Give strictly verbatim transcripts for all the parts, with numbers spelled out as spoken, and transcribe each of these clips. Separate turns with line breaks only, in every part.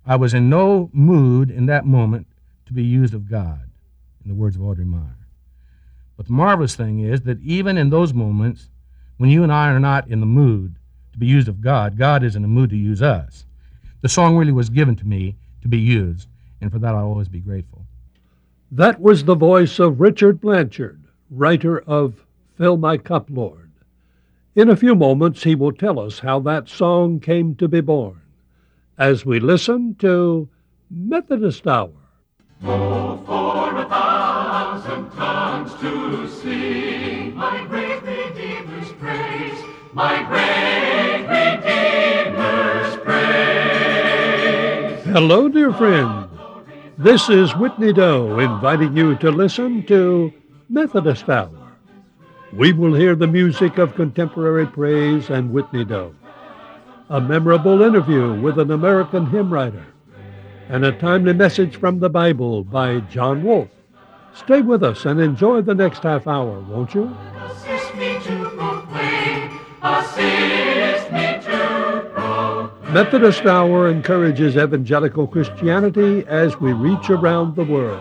I was in no mood in that moment to be used of God, in the words of Audrey Meyer. But the marvelous thing is that even in those moments, when you and I are not in the mood to be used of God, God is in the mood to use us. The song really was given to me to be used, and for that I'll always be grateful.
That was the voice of Richard Blanchard, writer of Fill My Cup, Lord. In a few moments, he will tell us how that song came to be born, as we listen to Methodist Hour.
Oh, for a thousand tongues to sing my great Redeemer's praise, my great Redeemer's praise.
Hello, dear friend. This is Whitney Doe inviting you to listen to Methodist Hour. We will hear the music of contemporary praise and Whitney Doe, a memorable interview with an American hymn writer, and a timely message from the Bible by John Wolfe. Stay with us and enjoy the next half hour, won't you?
Assist me to proclaim, assist me to proclaim.
Methodist Hour encourages evangelical Christianity as we reach around the world.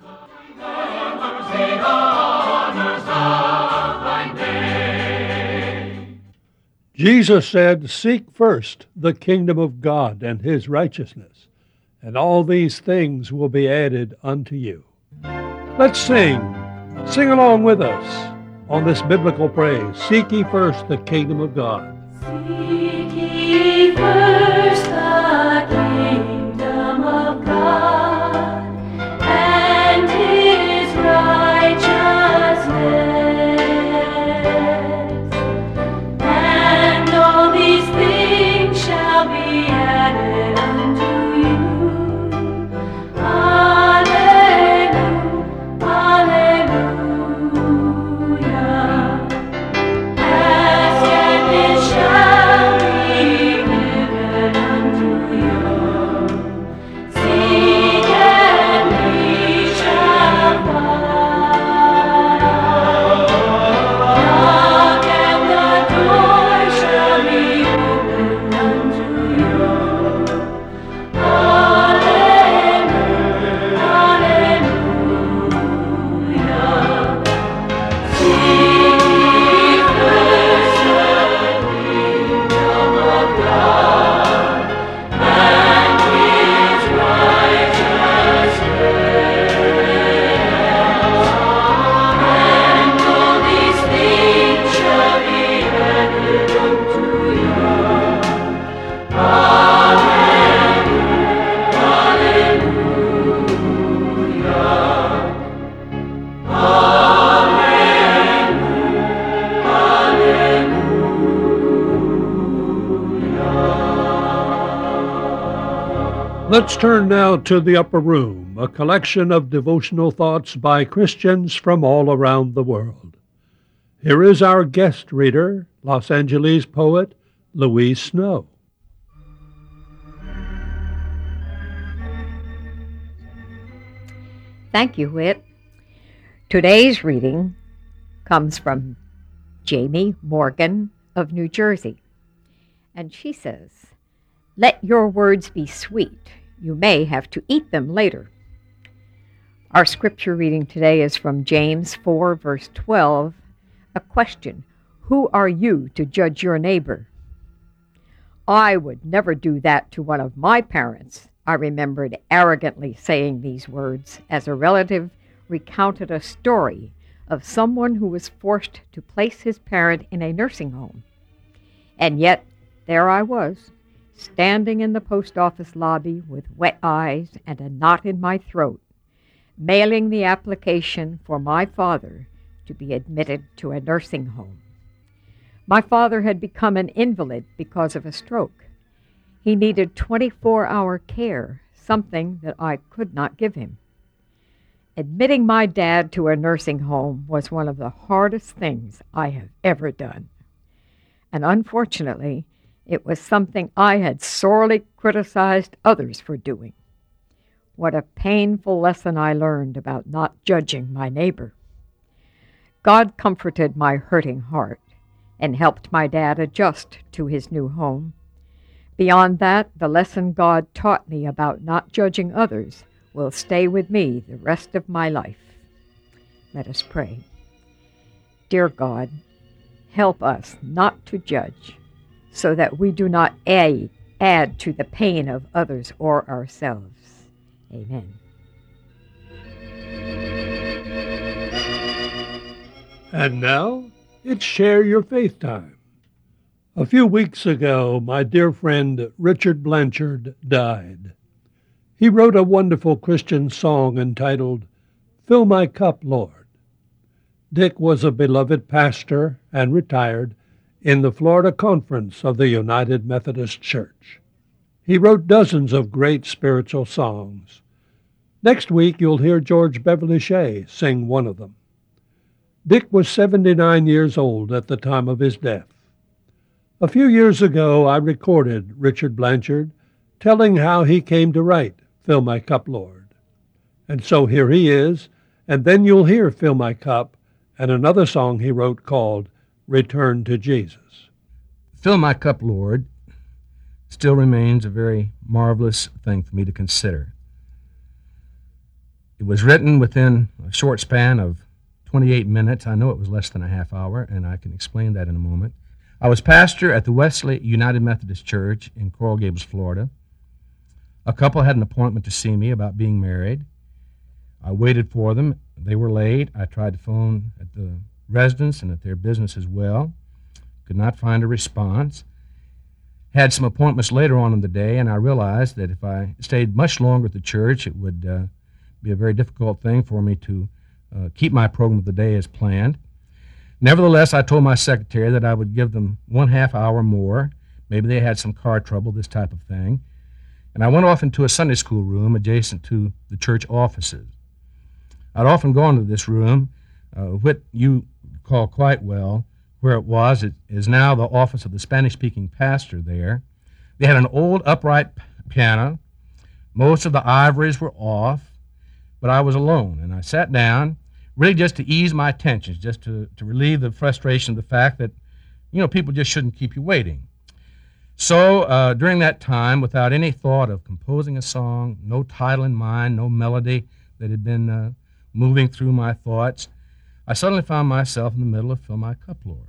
Jesus said, "Seek first the kingdom of God and his righteousness, and all these things will be added unto you." Let's sing. Sing along with us on this biblical praise. Seek ye first the kingdom of God.
Seek ye first the kingdom of God and his righteousness, and all these things shall be added unto you. Hallelujah, hallelujah. Ask and it shall be given unto you. Seek and ye shall find. Knock and the door shall be opened unto you. Hallelujah, hallelujah. Seek ye first the kingdom of God and his righteousness, and all these things shall be added unto you. Hallelujah,
Let's turn now to The Upper Room, a collection of devotional thoughts by Christians from all around the world. Here is our guest reader, Los Angeles poet Louise Snow.
Thank you, Whit. Today's reading comes from Jamie Morgan of New Jersey. And she says, "Let your words be sweet. You may have to eat them later." Our scripture reading today is from James four, verse twelve, a question, "Who are you to judge your neighbor?" I would never do that to one of my parents. I remembered arrogantly saying these words as a relative recounted a story of someone who was forced to place his parent in a nursing home. And yet, there I was, standing in the post office lobby with wet eyes and a knot in my throat, mailing the application for my father to be admitted to a nursing home. My father had become an invalid because of a stroke. He needed twenty-four hour care, something that I could not give him. Admitting my dad to a nursing home was one of the hardest things I have ever done. And unfortunately, it was something I had sorely criticized others for doing. What a painful lesson I learned about not judging my neighbor. God comforted my hurting heart and helped my dad adjust to his new home. Beyond that, the lesson God taught me about not judging others will stay with me the rest of my life. Let us pray. Dear God, help us not to judge, so that we do not add, add to the pain of others or ourselves. Amen.
And now, it's Share Your Faith time. A few weeks ago, my dear friend Richard Blanchard died. He wrote a wonderful Christian song entitled, Fill My Cup, Lord. Dick was a beloved pastor and retired in the Florida Conference of the United Methodist Church. He wrote dozens of great spiritual songs. Next week, you'll hear George Beverly Shea sing one of them. Dick was seventy-nine years old at the time of his death. A few years ago, I recorded Richard Blanchard telling how he came to write Fill My Cup, Lord. And so here he is, and then you'll hear Fill My Cup and another song he wrote called Return to Jesus.
Fill My Cup, Lord still remains a very marvelous thing for me to consider. It was written within a short span of twenty-eight minutes. I know it was less than a half hour, and I can explain that in a moment. I was pastor at the Wesley United Methodist Church in Coral Gables, Florida. A couple had an appointment to see me about being married. I waited for them. They were late. I tried to phone at the residence and at their business as well. Could not find a response. Had some appointments later on in the day, and I realized that if I stayed much longer at the church, it would uh, be a very difficult thing for me to uh, keep my program of the day as planned. Nevertheless, I told my secretary that I would give them one half hour more. Maybe they had some car trouble, this type of thing. And I went off into a Sunday school room adjacent to the church offices. I'd often gone to this room, uh, what you call quite well, where it was. It is now the office of the Spanish-speaking pastor there. They had an old upright piano. Most of the ivories were off, but I was alone, and I sat down, really just to ease my tensions, just to, to relieve the frustration of the fact that, you know, people just shouldn't keep you waiting. So uh, during that time, without any thought of composing a song, no title in mind, no melody that had been uh, moving through my thoughts, I suddenly found myself in the middle of Fill My Cup, Lord.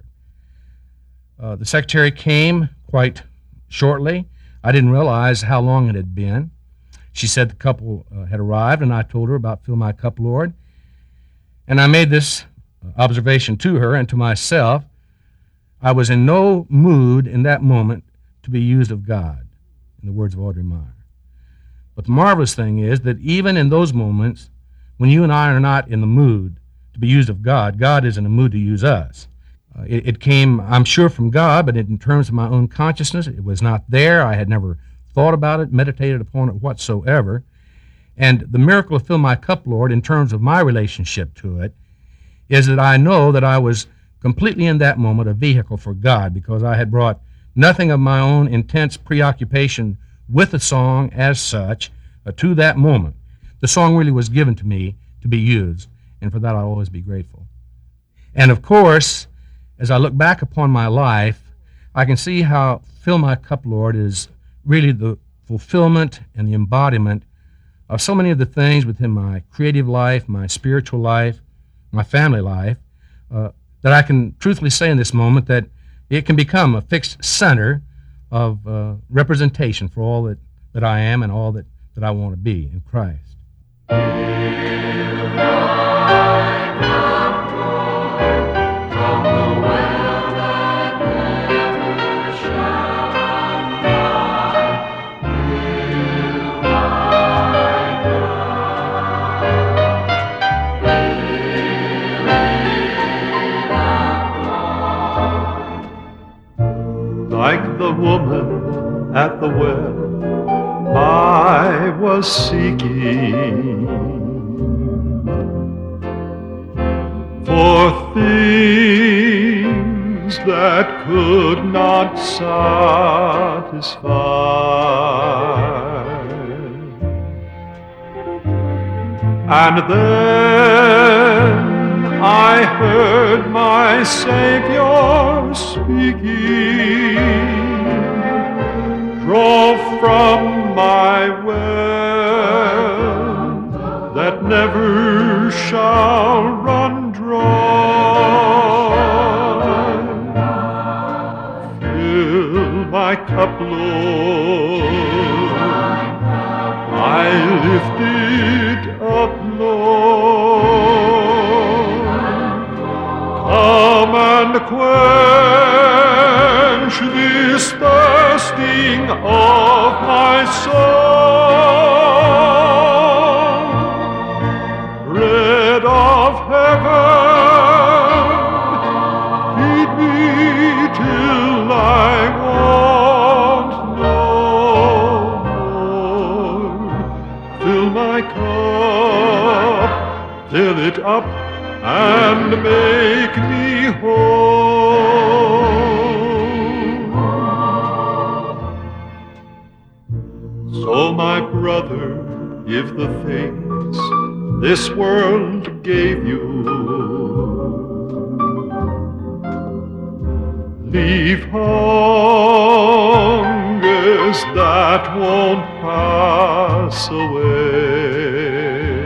Uh, the secretary came quite shortly. I didn't realize how long it had been. She said the couple uh, had arrived, and I told her about Fill My Cup, Lord. And I made this observation to her and to myself. I was in no mood in that moment to be used of God, in the words of Audrey Meyer. But the marvelous thing is that even in those moments, when you and I are not in the mood to be used of God, God is in a mood to use us. Uh, it, it came, I'm sure, from God, but in terms of my own consciousness, it was not there. I had never thought about it, meditated upon it whatsoever. And the miracle of Fill My Cup, Lord, in terms of my relationship to it, is that I know that I was completely in that moment a vehicle for God, because I had brought nothing of my own intense preoccupation with the song as such uh, to that moment. The song really was given to me to be used, and for that I'll always be grateful. And of course, as I look back upon my life, I can see how Fill My Cup, Lord, is really the fulfillment and the embodiment of so many of the things within my creative life, my spiritual life, my family life, uh, that I can truthfully say in this moment that it can become a fixed center of uh, representation for all that, that I am and all that, that I want to be in Christ.
Like the woman at the well, I was seeking for things that could not satisfy. And then I heard my Savior speaking,
draw from my well that never shall run dry. Fill my cup, Lord, I lift it up, Lord. Come and quench this thirsting of my soul. Bread of heaven, feed me till I want no more. Fill my cup, fill it up, and make me whole. So, my brother, give the things this world gave you. Leave hungers that won't pass away.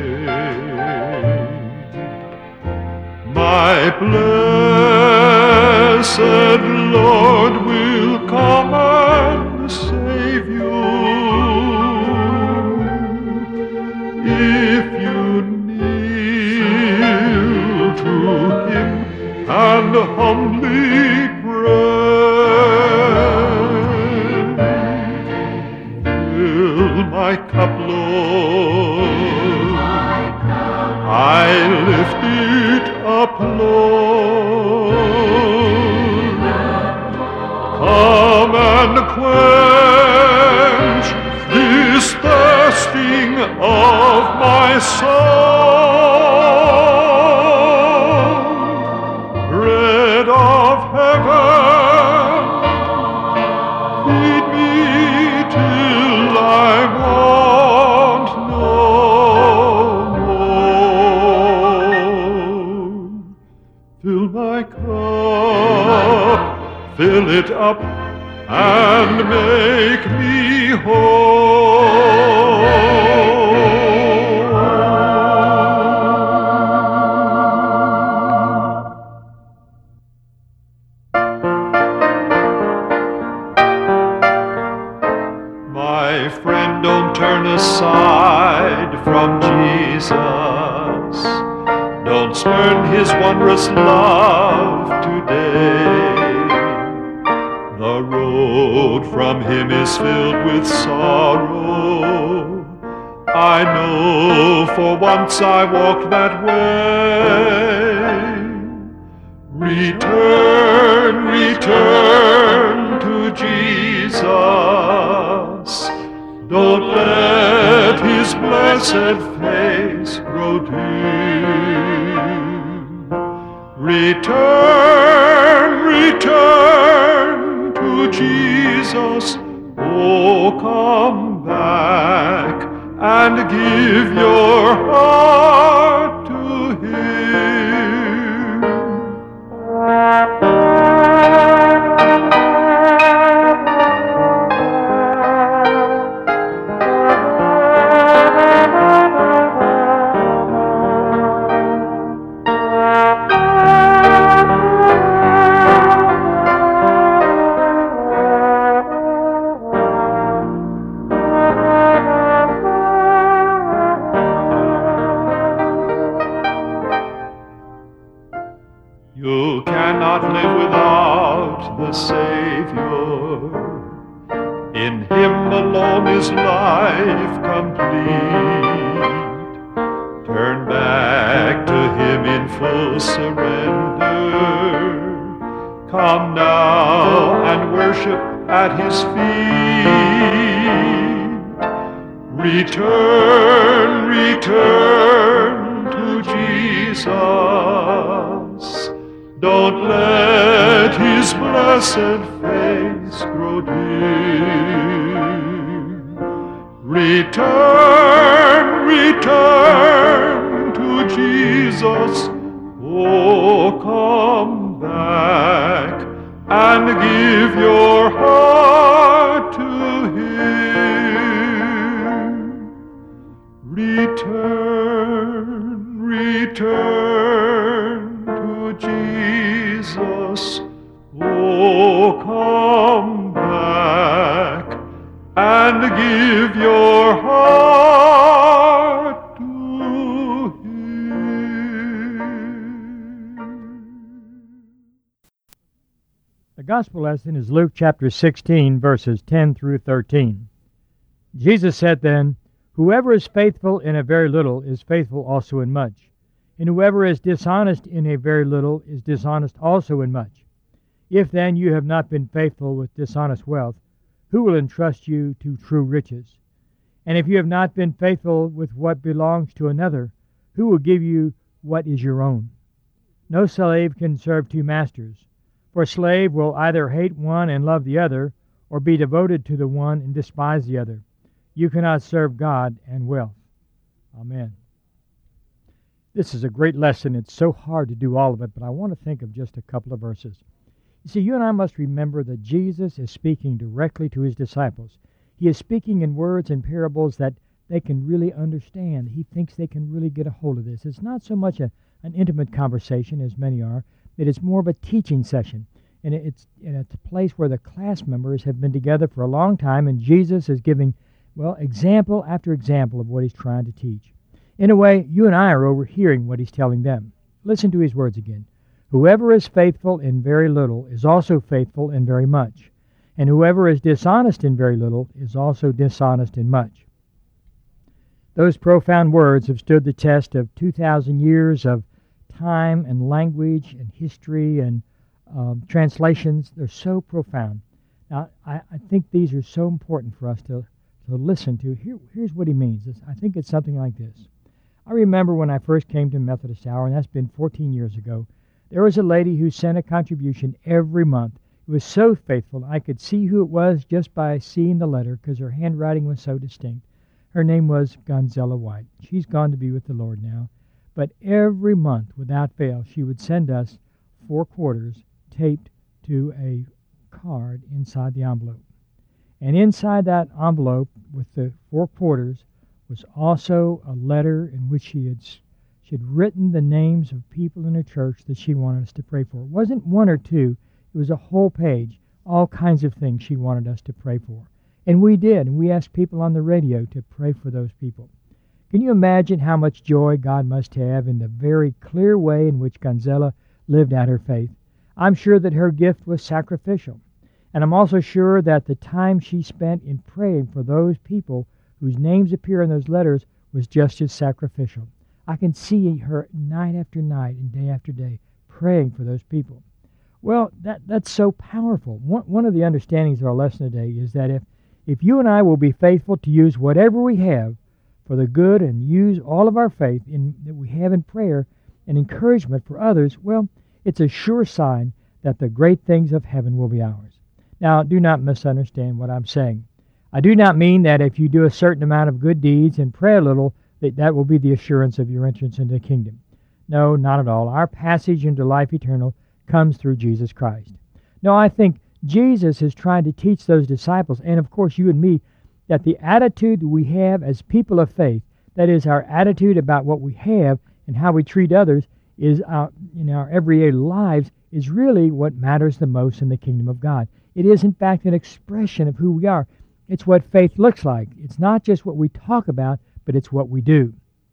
My blessed Lord will come and save you. If you kneel to him and humbly pray, fill my cup, Lord, I lift it up, Lord. Come and quench this thirsting of my soul. Bread of heaven, feed me till I want no more. Fill my cup, fill it up, and make me whole. My friend, don't turn aside from Jesus. Don't spurn his wondrous love today. The road from him is filled with sorrow. I know, for once I walked that way. Return, return to Jesus. Don't let his blessed face grow dim. Return, return to Jesus. Oh, come back and give your heart to him. You cannot live without the Savior. In him alone is life complete. Turn back to him in full surrender. Come now and worship at his feet. Return, return to Jesus. Don't let his blessed face grow dim. Return, return to Jesus. Oh, come back and give your heart to him. return to Jesus. Oh, come back and give your heart to Him.
The gospel lesson is Luke chapter sixteen, verses ten through thirteen. Jesus said then, "Whoever is faithful in a very little is faithful also in much, and whoever is dishonest in a very little is dishonest also in much. If then you have not been faithful with dishonest wealth, who will entrust you to true riches? And if you have not been faithful with what belongs to another, who will give you what is your own? No slave can serve two masters, for a slave will either hate one and love the other, or be devoted to the one and despise the other. You cannot serve God and wealth." Amen. This is a great lesson. It's so hard to do all of it, but I want to think of just a couple of verses. You see, you and I must remember that Jesus is speaking directly to his disciples. He is speaking in words and parables that they can really understand. He thinks they can really get a hold of this. It's not so much a, an intimate conversation, as many are, but it's more of a teaching session. And it's, and it's a place where the class members have been together for a long time, and Jesus is giving, well, example after example of what he's trying to teach. In a way, you and I are overhearing what he's telling them. Listen to his words again. "Whoever is faithful in very little is also faithful in very much, and whoever is dishonest in very little is also dishonest in much." Those profound words have stood the test of two thousand years of time and language and history and um, translations. They're so profound. Now, I, I think these are so important for us to, to listen to. Here, here's what he means. It's, I think it's something like this. I remember when I first came to Methodist Hour, and that's been fourteen years ago, there was a lady who sent a contribution every month. It was so faithful. I could see who it was just by seeing the letter because her handwriting was so distinct. Her name was Gonzella White. She's gone to be with the Lord now. But every month, without fail, she would send us four quarters taped to a card inside the envelope. And inside that envelope with the four quarters was also a letter in which she had she had written the names of people in her church that she wanted us to pray for. It wasn't one or two. It was a whole page, all kinds of things she wanted us to pray for. And we did, and we asked people on the radio to pray for those people. Can you imagine how much joy God must have in the very clear way in which Gonzella lived out her faith? I'm sure that her gift was sacrificial. And I'm also sure that the time she spent in praying for those people whose names appear in those letters was just as sacrificial. I can see her night after night and day after day praying for those people. Well, that that's so powerful. One, one of the understandings of our lesson today is that if, if you and I will be faithful to use whatever we have for the good and use all of our faith in, that we have in prayer and encouragement for others, well, it's a sure sign that the great things of heaven will be ours. Now, do not misunderstand what I'm saying. I do not mean that if you do a certain amount of good deeds and pray a little, that that will be the assurance of your entrance into the kingdom. No, not at all. Our passage into life eternal comes through Jesus Christ. No, I think Jesus is trying to teach those disciples, and of course you and me, that the attitude we have as people of faith, that is our attitude about what we have and how we treat others, is our, in our everyday lives, is really what matters the most in the kingdom of God. It is, in fact, an expression of who we are. It's what faith looks like. It's not just what we talk about, but it's what we do.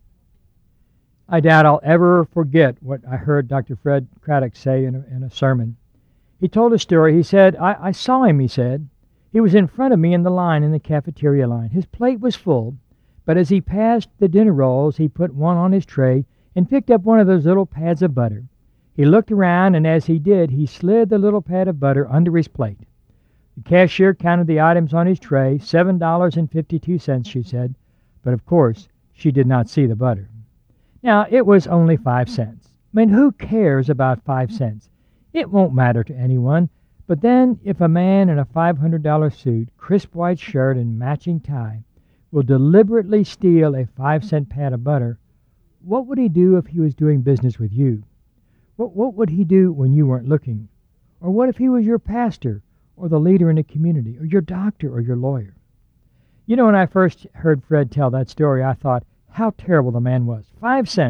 I doubt I'll ever forget what I heard Doctor Fred Craddock say in a, in a sermon. He told a story. He said, I, I saw him, he said. He was in front of me in the line, in the cafeteria line. His plate was full, but as he passed the dinner rolls, he put one on his tray and picked up one of those little pads of butter. He looked around, and as he did, he slid the little pad of butter under his plate. The cashier counted the items on his tray, seven dollars and fifty-two cents, she said, but of course, she did not see the butter. Now, it was only five cents. I mean, who cares about five cents? It won't matter to anyone. But then, if a man in a five hundred dollar suit, crisp white shirt, and matching tie will deliberately steal a five-cent pad of butter, what would he do if he was doing business with you? What, what would he do when you weren't looking? Or what if he was your pastor, or the leader in the community, or your doctor, or your lawyer? You know, when I first heard Fred tell that story, I thought how terrible the man was. Five cents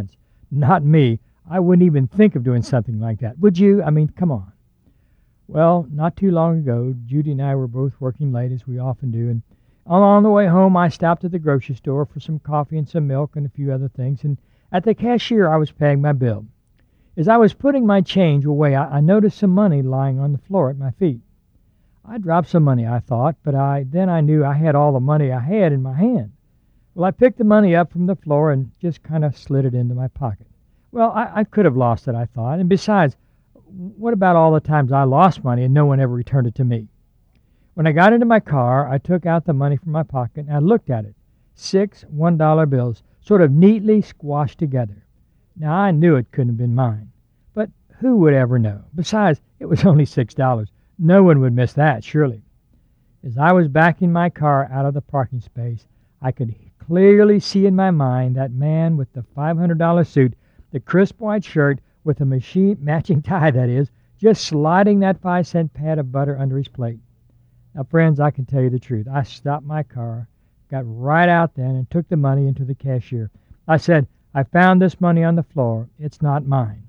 not me. I wouldn't even think of doing something like that. Would you? I mean, come on. Well, not too long ago, Judy and I were both working late, as we often do, and on the way home, I stopped at the grocery store for some coffee and some milk and a few other things, and at the cashier, I was paying my bill. As I was putting my change away, I, I noticed some money lying on the floor at my feet. I dropped some money, I thought, but I then I knew I had all the money I had in my hand. Well, I picked the money up from the floor and just kind of slid it into my pocket. Well, I, I could have lost it, I thought, and besides, what about all the times I lost money and no one ever returned it to me? When I got into my car, I took out the money from my pocket and I looked at it. Six one-dollar bills, sort of neatly squashed together. Now, I knew it couldn't have been mine, but who would ever know? Besides, it was only six dollars. No one would miss that, surely. As I was backing my car out of the parking space, I could clearly see in my mind that man with the five hundred dollar suit, the crisp white shirt with a machine matching tie, that is, just sliding that five-cent pad of butter under his plate. Now, friends, I can tell you the truth. I stopped my car, got right out then, and took the money into the cashier. I said, I found this money on the floor. It's not mine.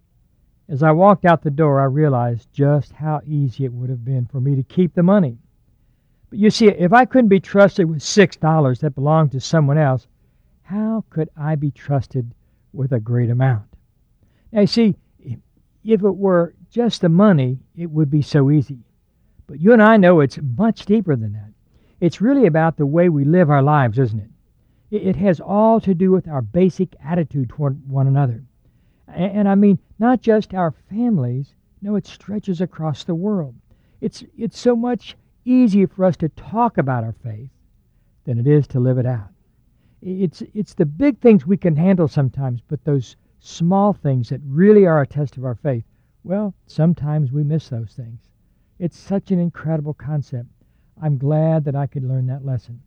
As I walked out the door, I realized just how easy it would have been for me to keep the money. But you see, if I couldn't be trusted with six dollars that belonged to someone else, how could I be trusted with a great amount? Now, you see, if it were just the money, it would be so easy. But you and I know it's much deeper than that. It's really about the way we live our lives, isn't it? It has all to do with our basic attitude toward one another. And, and I mean, not just our families. No, it stretches across the world. It's, it's so much easier for us to talk about our faith than it is to live it out. It's, it's the big things we can handle sometimes, but those small things that really are a test of our faith, well, sometimes we miss those things. It's such an incredible concept. I'm glad that I could learn that lesson.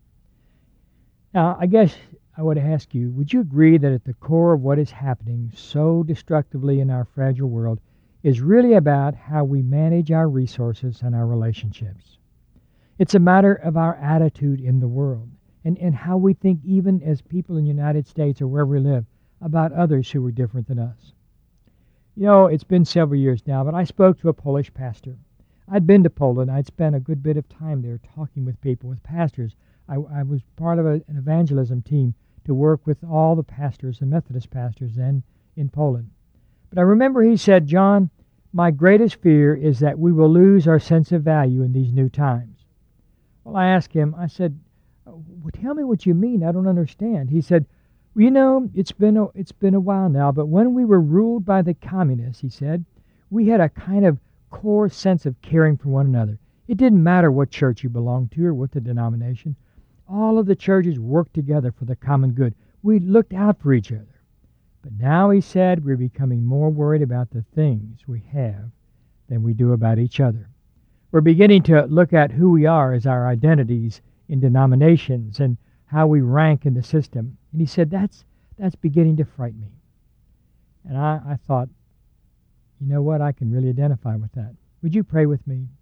Now, I guess I would ask you, would you agree that at the core of what is happening so destructively in our fragile world is really about how we manage our resources and our relationships? It's a matter of our attitude in the world and, and how we think, even as people in the United States or wherever we live, about others who are different than us. You know, it's been several years now, but I spoke to a Polish pastor. I'd been to Poland. I'd spent a good bit of time there talking with people, with pastors. I, I was part of a, an evangelism team to work with all the pastors and Methodist pastors then in Poland. But I remember he said, John, my greatest fear is that we will lose our sense of value in these new times. Well, I asked him, I said, well, tell me what you mean. I don't understand. He said, well, you know, it's been a, it's been a while now, but when we were ruled by the communists, he said, we had a kind of core sense of caring for one another. It didn't matter what church you belonged to or what the denomination. All of the churches worked together for the common good. We looked out for each other. But now, he said, we're becoming more worried about the things we have than we do about each other. We're beginning to look at who we are as our identities in denominations and how we rank in the system. And he said, that's that's beginning to frighten me. And I, I thought, you know what, I can really identify with that. Would you pray with me?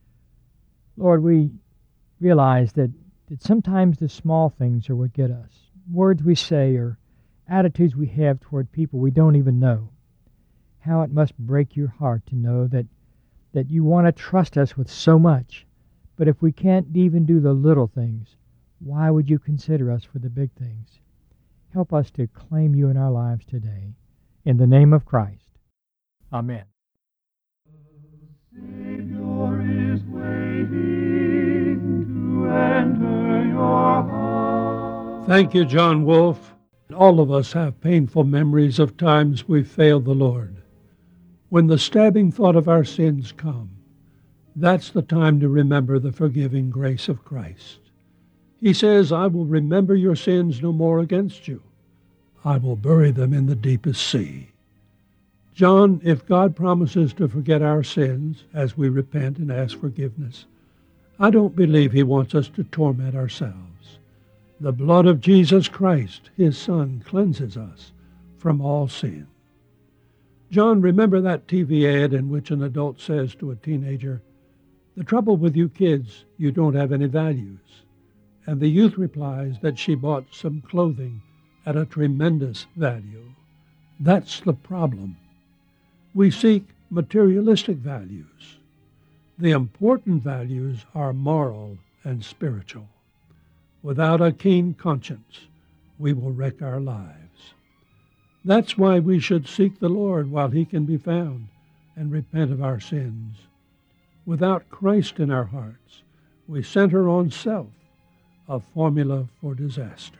Lord, we realize that, that sometimes the small things are what get us. Words we say or attitudes we have toward people we don't even know. How it must break your heart to know that, that you want to trust us with so much. But if we can't even do the little things, why would you consider us for the big things? Help us to claim you in our lives today. In the name of Christ. Amen.
Savior is waiting to enter your heart.
Thank you, John Wolfe. All of us have painful memories of times we failed the Lord. When the stabbing thought of our sins come, that's the time to remember the forgiving grace of Christ. He says, I will remember your sins no more against you. I will bury them in the deepest sea. John, if God promises to forget our sins as we repent and ask forgiveness, I don't believe he wants us to torment ourselves. The blood of Jesus Christ, his Son, cleanses us from all sin. John, remember that T V ad in which an adult says to a teenager, the trouble with you kids, you don't have any values. And the youth replies that she bought some clothing at a tremendous value. That's the problem. We seek materialistic values. The important values are moral and spiritual. Without a keen conscience, we will wreck our lives. That's why we should seek the Lord while he can be found and repent of our sins. Without Christ in our hearts, we center on self, a formula for disaster.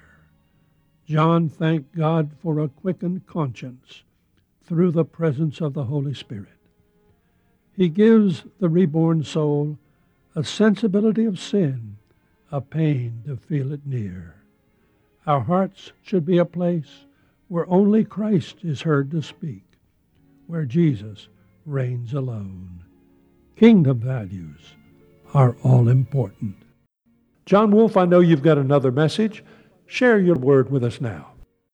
John thanked God for a quickened conscience through the presence of the Holy Spirit. He gives the reborn soul a sensibility of sin, a pain to feel it near. Our hearts should be a place where only Christ is heard to speak, where Jesus reigns alone. Kingdom values are all important. John Wolfe, I know you've got another message. Share your word with us now.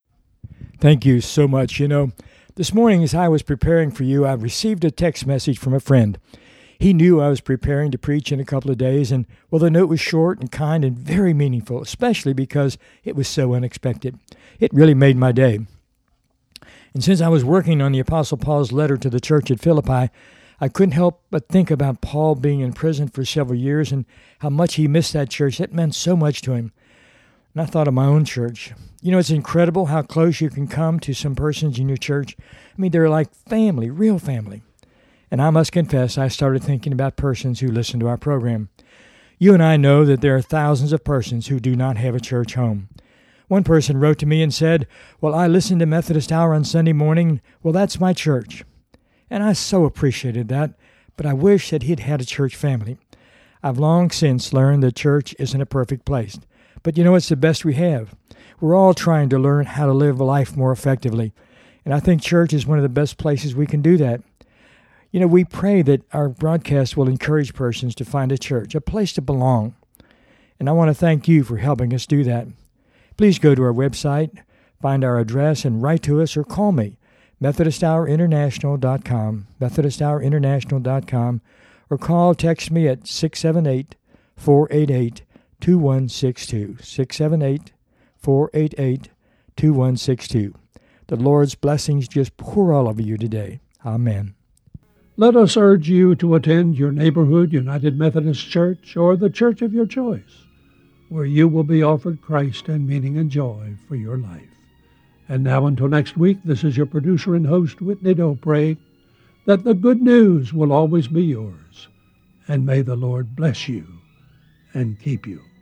Thank you so much. You know, this morning as I was preparing for you, I received a text message from a friend. He knew I was preparing to preach in a couple of days, and, well, the note was short and kind and very meaningful, especially because it was so unexpected. It really made my day. And since I was working on the Apostle Paul's letter to the church at Philippi, I couldn't help but think about Paul being in prison for several years and how much he missed that church. That meant so much to him. And I thought of my own church. You know, it's incredible how close you can come to some persons in your church. I mean, they're like family, real family. And I must confess, I started thinking about persons who listen to our program. You and I know that there are thousands of persons who do not have a church home. One person wrote to me and said, well, I listen to Methodist Hour on Sunday morning. Well, that's my church. And I so appreciated that, but I wish that he'd had a church family. I've long since learned that church isn't a perfect place. But you know, it's the best we have. We're all trying to learn how to live life more effectively. And I think church is one of the best places we can do that. You know, we pray that our broadcast will encourage persons to find a church, a place to belong. And I want to thank you for helping us do that. Please go to our website, find our address, and write to us or call me, Methodist Hour International dot com, Methodist Hour International dot com, or call, text me at six seven eight, four eight eight, two one six two, six seven eight, four eight eight, two one six two. The Lord's blessings just pour all over you today. Amen.
Let us urge you to attend your neighborhood United Methodist Church or the church of your choice, where you will be offered Christ and meaning and joy for your life. And now until next week, this is your producer and host, Whitney Doe, praying that the good news will always be yours. And may the Lord bless you and keep you.